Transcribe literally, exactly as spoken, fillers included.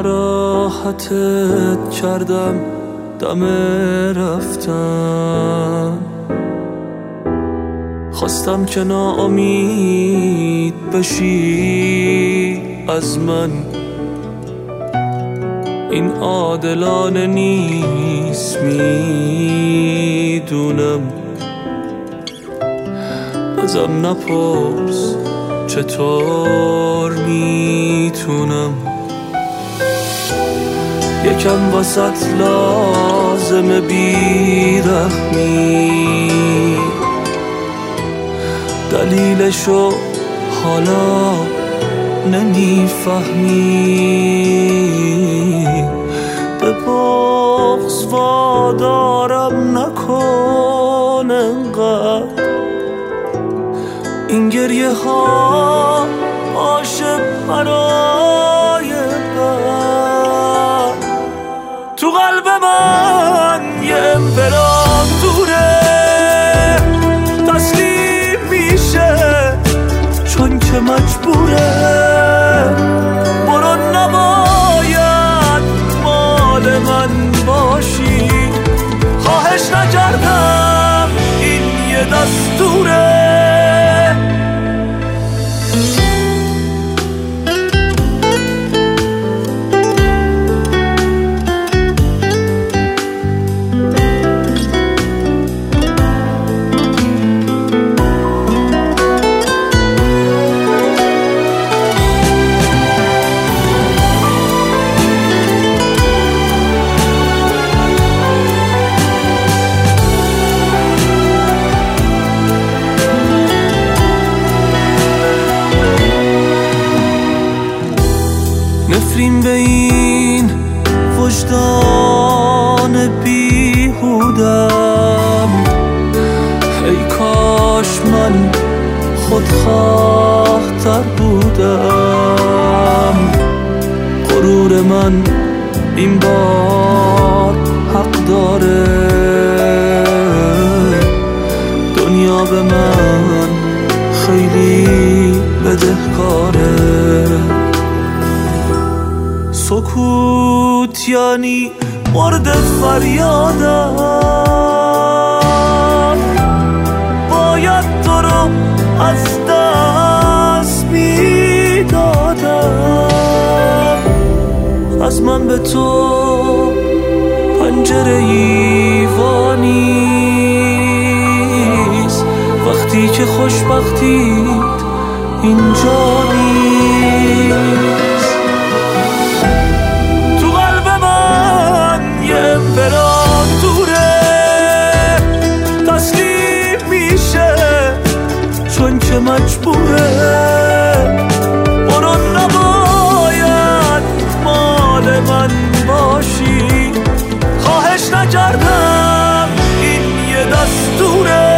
ناراحتت کردم دم رفتن، خواستم که ناامید بشی از من. این عادلانه نیست میدونم، ازم نپرس چطور میتونم. یکم واسط لازمه بیرحمی، دلیلشو حالا نمیفهمی. به بغض وادارم نکن انقدر، این گریه ها باشه برای بعد. تو قلب من یه امپراتوره تسلیم میشه چون که مجبوره. برو نباید مال من باشی، خواهش نکردم این یه دستوره. نفرین به این وجدان بیهودم، ای کاش من خودخواه تر بودم. غرور من این بار حق داره، دنیا به من خیلی بدهکاره. سکوت یعنی مورد فریادم، باید تو رو از دست میدادم. از من به تو پنجره ایوانیست وقتی که خوشبختیت اینجا نیست. امپراتوره تسلیم میشه چون که مجبوره. برو نباید مال من باشی، خواهش نکردم این یه دستوره.